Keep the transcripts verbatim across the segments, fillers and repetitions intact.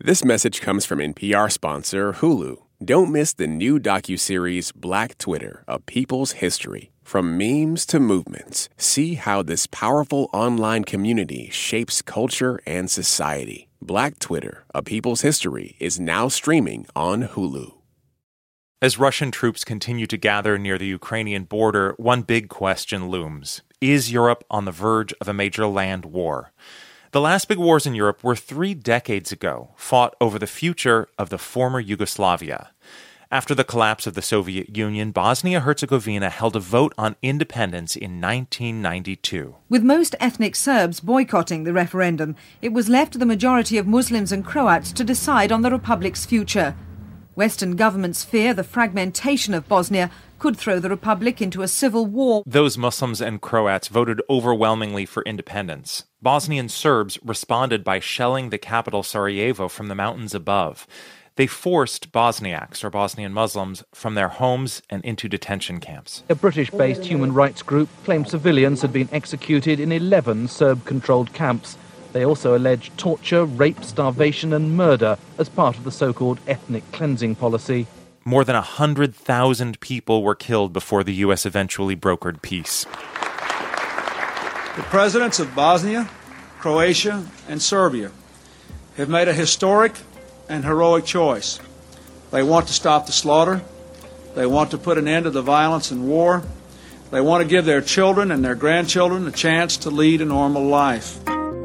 This message comes from N P R sponsor Hulu. Don't miss the new docuseries Black Twitter, A People's History. From memes to movements, see how this powerful online community shapes culture and society. Black Twitter, A People's History is now streaming on Hulu. As Russian troops continue to gather near the Ukrainian border, one big question looms. Is Europe on the verge of a major land war? The last big wars in Europe were three decades ago, fought over the future of the former Yugoslavia. After the collapse of the Soviet Union, Bosnia-Herzegovina held a vote on independence in nineteen ninety-two. With most ethnic Serbs boycotting the referendum, it was left to the majority of Muslims and Croats to decide on the republic's future. Western governments fear the fragmentation of Bosnia could throw the republic into a civil war. Those Muslims and Croats voted overwhelmingly for independence. Bosnian Serbs responded by shelling the capital Sarajevo from the mountains above. They forced Bosniaks, or Bosnian Muslims, from their homes and into detention camps. A British-based human rights group claimed civilians had been executed in eleven Serb-controlled camps. They also alleged torture, rape, starvation and murder as part of the so-called ethnic cleansing policy. More than one hundred thousand people were killed before the U S eventually brokered peace. The presidents of Bosnia, Croatia, and Serbia have made a historic and heroic choice. They want to stop the slaughter. They want to put an end to the violence and war. They want to give their children and their grandchildren a chance to lead a normal life.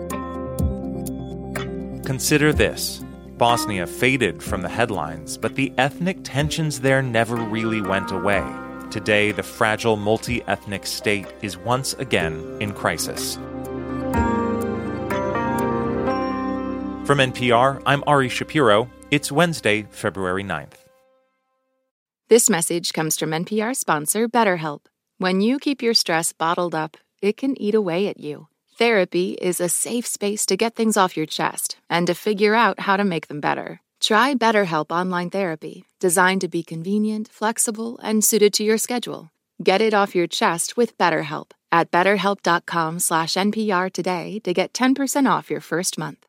Consider this. Bosnia faded from the headlines, but the ethnic tensions there never really went away. Today, the fragile multi-ethnic state is once again in crisis. From N P R, I'm Ari Shapiro. It's Wednesday, February ninth. This message comes from N P R sponsor BetterHelp. When you keep your stress bottled up, it can eat away at you. Therapy is a safe space to get things off your chest and to figure out how to make them better. Try BetterHelp Online Therapy, designed to be convenient, flexible, and suited to your schedule. Get it off your chest with BetterHelp at betterhelp.com slash NPR today to get ten percent off your first month.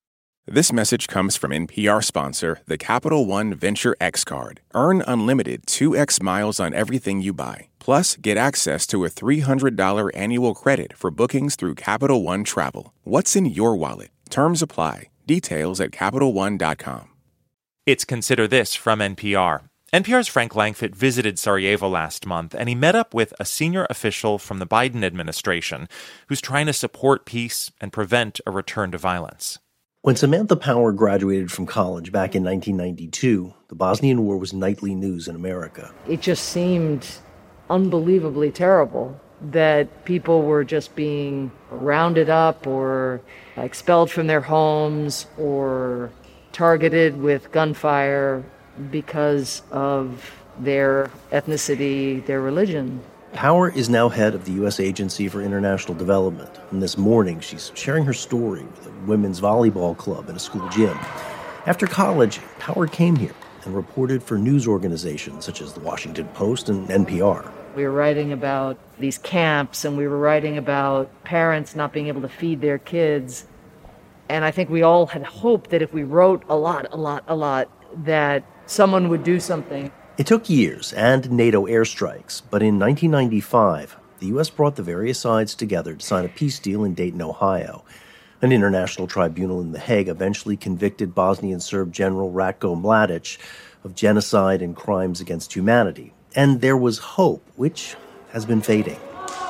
This message comes from N P R sponsor, the Capital One Venture X Card. Earn unlimited two x miles on everything you buy. Plus, get access to a three hundred dollars annual credit for bookings through Capital One Travel. What's in your wallet? Terms apply. Details at Capital One dot com. It's Consider This from N P R. N P R's Frank Langfitt visited Sarajevo last month, and he met up with a senior official from the Biden administration who's trying to support peace and prevent a return to violence. When Samantha Power graduated from college back in nineteen ninety-two, the Bosnian War was nightly news in America. It just seemed unbelievably terrible that people were just being rounded up or expelled from their homes or targeted with gunfire because of their ethnicity, their religion. Power is now head of the U S Agency for International Development, and this morning she's sharing her story with a women's volleyball club in a school gym. After college, Power came here and reported for news organizations such as the Washington Post and N P R. We were writing about these camps, and we were writing about parents not being able to feed their kids. And I think we all had hoped that if we wrote a lot, a lot, a lot, that someone would do something. It took years and NATO airstrikes, but in nineteen ninety-five, the U S brought the various sides together to sign a peace deal in Dayton, Ohio. An international tribunal in The Hague eventually convicted Bosnian Serb General Ratko Mladic of genocide and crimes against humanity. And there was hope, which has been fading.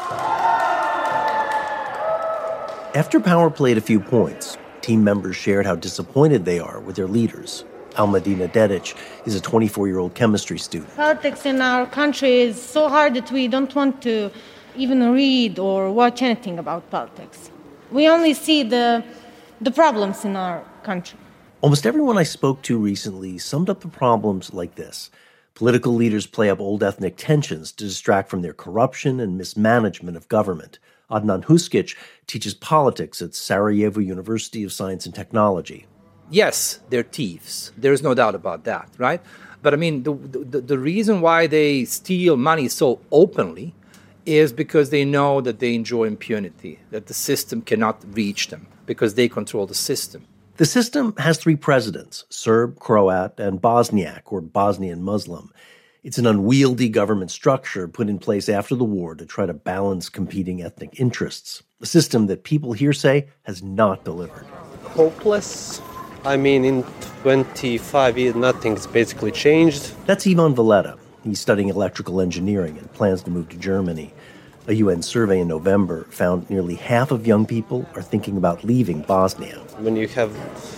After Power played a few points, team members shared how disappointed they are with their leaders. Almadina Dedic is a twenty-four-year-old chemistry student. Politics in our country is so hard that we don't want to even read or watch anything about politics. We only see the the problems in our country. Almost everyone I spoke to recently summed up the problems like this. Political leaders play up old ethnic tensions to distract from their corruption and mismanagement of government. Adnan Huskic teaches politics at Sarajevo University of Science and Technology. Yes, they're thieves. There's no doubt about that, right? But I mean, the, the the reason why they steal money so openly is because they know that they enjoy impunity, that the system cannot reach them because they control the system. The system has three presidents, Serb, Croat, and Bosniak, or Bosnian Muslim. It's an unwieldy government structure put in place after the war to try to balance competing ethnic interests, a system that people here say has not delivered. Hopeless. I mean, in twenty-five years, nothing's basically changed. That's Ivan Valletta. He's studying electrical engineering and plans to move to Germany. A U N survey in November found nearly half of young people are thinking about leaving Bosnia. When you have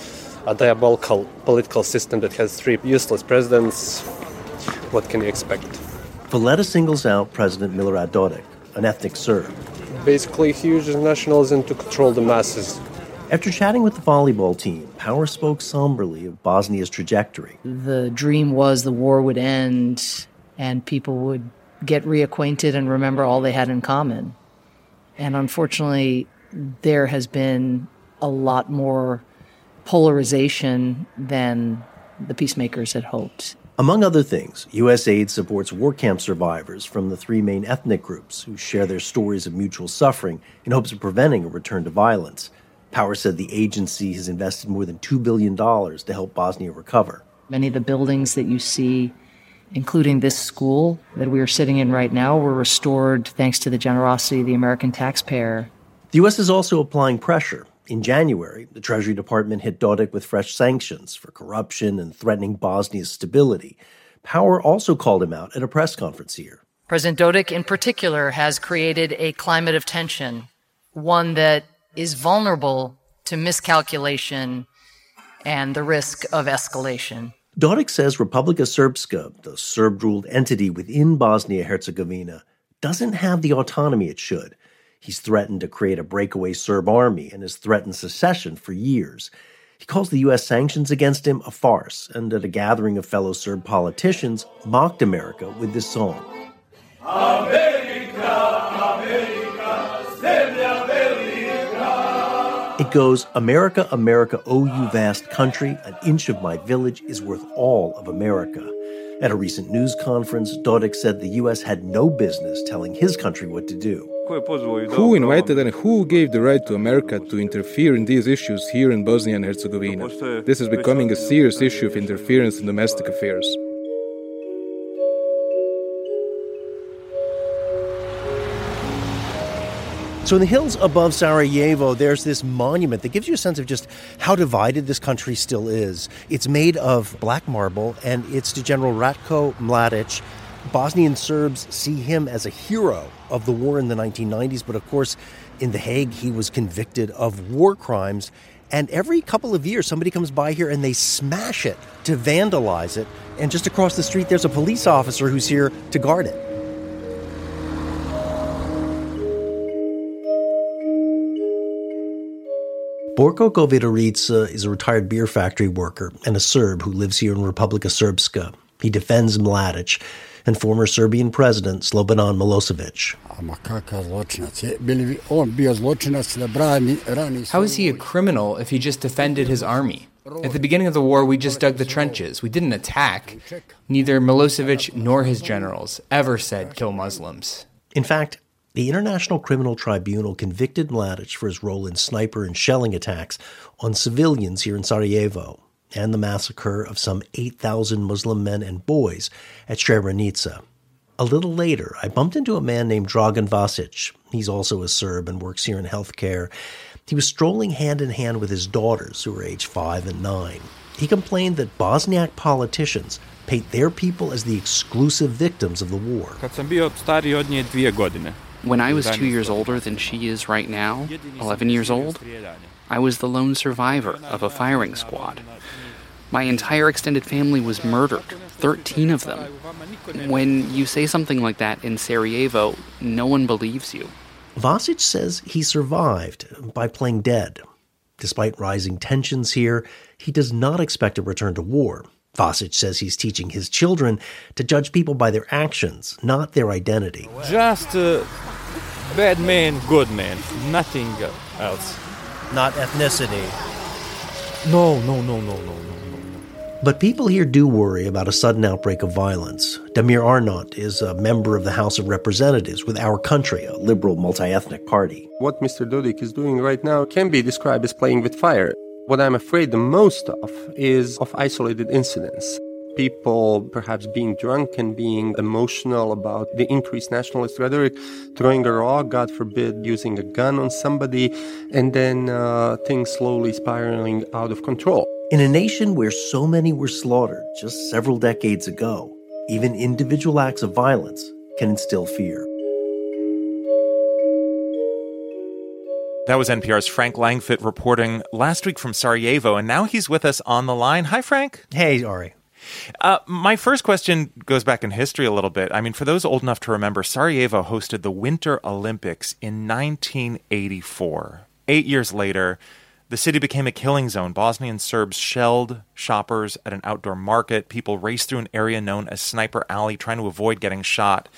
a diabolical political system that has three useless presidents, what can you expect? Valletta singles out President Milorad Dodik, an ethnic Serb. Basically, he uses nationalism to control the masses. After chatting with the volleyball team, Power spoke somberly of Bosnia's trajectory. The dream was the war would end and people would get reacquainted and remember all they had in common. And unfortunately, there has been a lot more polarization than the peacemakers had hoped. Among other things, U S aid supports war camp survivors from the three main ethnic groups who share their stories of mutual suffering in hopes of preventing a return to violence. Power said the agency has invested more than two billion dollars to help Bosnia recover. Many of the buildings that you see, including this school that we are sitting in right now, were restored thanks to the generosity of the American taxpayer. The U S is also applying pressure. In January, the Treasury Department hit Dodik with fresh sanctions for corruption and threatening Bosnia's stability. Power also called him out at a press conference here. President Dodik, in particular, has created a climate of tension, one that is vulnerable to miscalculation and the risk of escalation. Dodik says Republika Srpska, the Serb-ruled entity within Bosnia-Herzegovina, doesn't have the autonomy it should. He's threatened to create a breakaway Serb army and has threatened secession for years. He calls the U S sanctions against him a farce, and at a gathering of fellow Serb politicians, mocked America with this song. America, America, zemlja velika. It goes, America, America, oh you vast country, an inch of my village is worth all of America. At a recent news conference, Dodik said the U S had no business telling his country what to do. Who invited and who gave the right to America to interfere in these issues here in Bosnia and Herzegovina? This is becoming a serious issue of interference in domestic affairs. So in the hills above Sarajevo, there's this monument that gives you a sense of just how divided this country still is. It's made of black marble, and it's to General Ratko Mladic. Bosnian Serbs see him as a hero of the war in the nineteen nineties, but of course, in The Hague, he was convicted of war crimes. And every couple of years, somebody comes by here and they smash it to vandalize it. And just across the street, there's a police officer who's here to guard it. Borko Govedarica is a retired beer factory worker and a Serb who lives here in Republika Srpska. He defends Mladic and former Serbian President Slobodan Milosevic. How is he a criminal if he just defended his army? At the beginning of the war, we just dug the trenches. We didn't attack. Neither Milosevic nor his generals ever said kill Muslims. In fact, the International Criminal Tribunal convicted Mladic for his role in sniper and shelling attacks on civilians here in Sarajevo and the massacre of some eight thousand Muslim men and boys at Srebrenica. A little later, I bumped into a man named Dragan Vasic. He's also a Serb and works here in healthcare. He was strolling hand in hand with his daughters, who were age five and nine. He complained that Bosniak politicians paint their people as the exclusive victims of the war. When I was two years older than she is right now, eleven years old, I was the lone survivor of a firing squad. My entire extended family was murdered, thirteen of them. When you say something like that in Sarajevo, no one believes you. Vasic says he survived by playing dead. Despite rising tensions here, he does not expect a return to war. Vasic says he's teaching his children to judge people by their actions, not their identity. Just uh, bad man, good man, nothing else. Not ethnicity. No, no, no, no, no, no. But people here do worry about a sudden outbreak of violence. Damir Arnaut is a member of the House of Representatives with Our Country, a liberal multi-ethnic party. What Mister Dodik is doing right now can be described as playing with fire. What I'm afraid the most of is of isolated incidents. People perhaps being drunk and being emotional about the increased nationalist rhetoric, throwing a rock, God forbid, using a gun on somebody, and then uh, things slowly spiraling out of control. In a nation where so many were slaughtered just several decades ago, even individual acts of violence can instill fear. That was N P R's Frank Langfitt reporting last week from Sarajevo, and now he's with us on the line. Hi, Frank. Hey, Ari. Uh, my first question goes back in history a little bit. I mean, for those old enough to remember, Sarajevo hosted the Winter Olympics in nineteen eighty-four. Eight years later, the city became a killing zone. Bosnian Serbs shelled shoppers at an outdoor market. People raced through an area known as Sniper Alley, trying to avoid getting shot.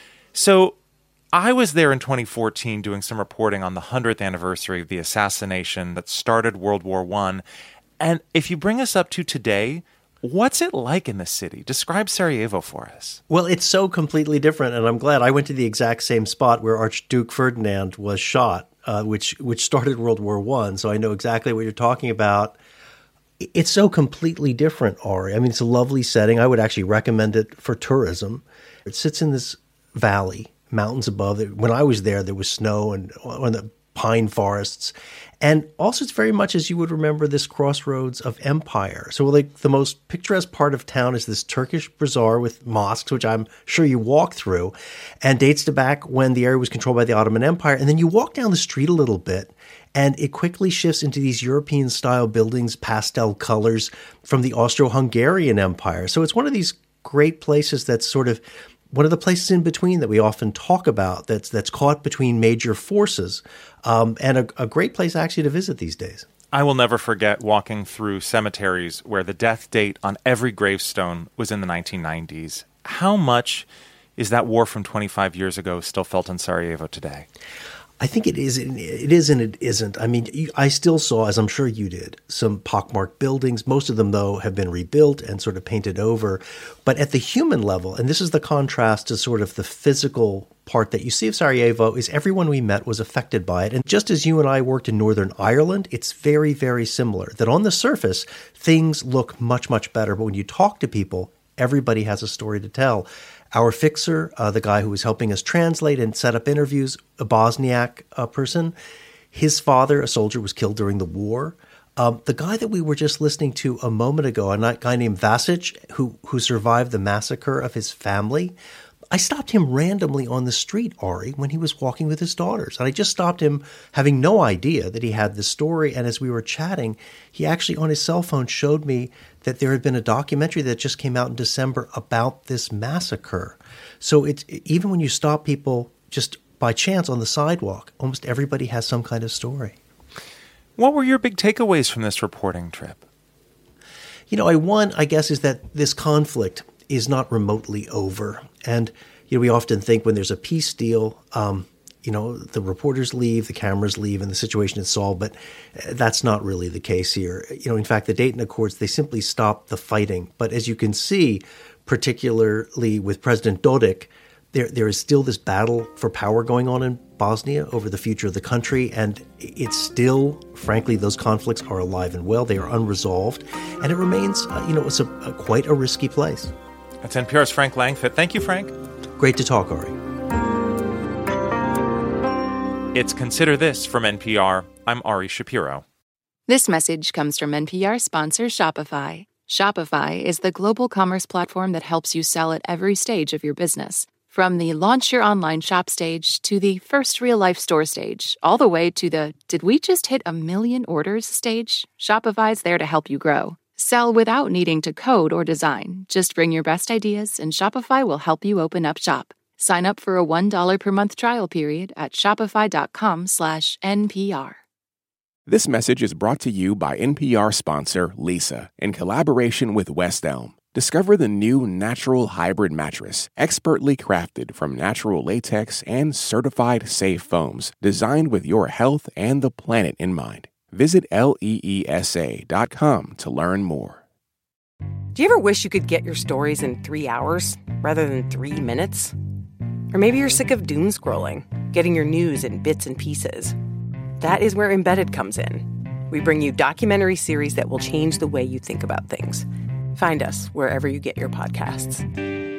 So I was there in twenty fourteen doing some reporting on the one hundredth anniversary of the assassination that started World War One. And if you bring us up to today, what's it like in the city? Describe Sarajevo for us. Well, it's so completely different, and I'm glad. I went to the exact same spot where Archduke Ferdinand was shot, uh, which which started World War One, so I know exactly what you're talking about. It's so completely different, Ari. I mean, it's a lovely setting. I would actually recommend it for tourism. It sits in this valley, mountains above it. When I was there, there was snow and on the pine forests. And also, it's very much as you would remember this crossroads of empire. So like the most picturesque part of town is this Turkish bazaar with mosques, which I'm sure you walk through, and dates to back when the area was controlled by the Ottoman Empire. And then you walk down the street a little bit, and it quickly shifts into these European-style buildings, pastel colors from the Austro-Hungarian Empire. So it's one of these great places that's sort of one of the places in between that we often talk about that's that's caught between major forces, um, and a, a great place actually to visit these days. I will never forget walking through cemeteries where the death date on every gravestone was in the nineteen nineties. How much is that war from twenty-five years ago still felt in Sarajevo today? I think it is. It is and it isn't. I mean, I still saw, as I'm sure you did, some pockmarked buildings. Most of them, though, have been rebuilt and sort of painted over. But at the human level, and this is the contrast to sort of the physical part that you see of Sarajevo, is everyone we met was affected by it. And just as you and I worked in Northern Ireland, it's very, very similar. That on the surface, things look much, much better. But when you talk to people, everybody has a story to tell. Our fixer, uh, the guy who was helping us translate and set up interviews, a Bosniak uh, person, his father, a soldier, was killed during the war. Um, the guy that we were just listening to a moment ago, a guy named Vasic, who who survived the massacre of his family, I stopped him randomly on the street, Ari, when he was walking with his daughters. And I just stopped him having no idea that he had this story. And as we were chatting, he actually on his cell phone showed me that there had been a documentary that just came out in December about this massacre. So it's, even when you stop people just by chance on the sidewalk, almost everybody has some kind of story. What were your big takeaways from this reporting trip? You know, I one, I guess, is that this conflict is not remotely over. And, you know, we often think when there's a peace deal, um, you know, the reporters leave, the cameras leave, and the situation is solved. But that's not really the case here. You know, in fact, the Dayton Accords, they simply stopped the fighting. But as you can see, particularly with President Dodik, there there is still this battle for power going on in Bosnia over the future of the country. And it's still, frankly, those conflicts are alive and well. They are unresolved. And it remains, uh, you know, it's a, a quite a risky place. That's N P R's Frank Langfitt. Thank you, Frank. Great to talk, Ari. It's Consider This from N P R. I'm Ari Shapiro. This message comes from N P R sponsor Shopify. Shopify is the global commerce platform that helps you sell at every stage of your business. From the launch your online shop stage to the first real-life store stage, all the way to the did we just hit a million orders stage, Shopify's there to help you grow. Sell without needing to code or design. Just bring your best ideas and Shopify will help you open up shop. Sign up for a one dollar per month trial period at shopify.com slash NPR. This message is brought to you by N P R sponsor Leesa in collaboration with West Elm. Discover the new Natural Hybrid mattress, expertly crafted from natural latex and certified safe foams, designed with your health and the planet in mind. Visit leesa dot com to learn more. Do you ever wish you could get your stories in three hours rather than three minutes? Or maybe you're sick of doom scrolling, getting your news in bits and pieces. That is where Embedded comes in. We bring you documentary series that will change the way you think about things. Find us wherever you get your podcasts.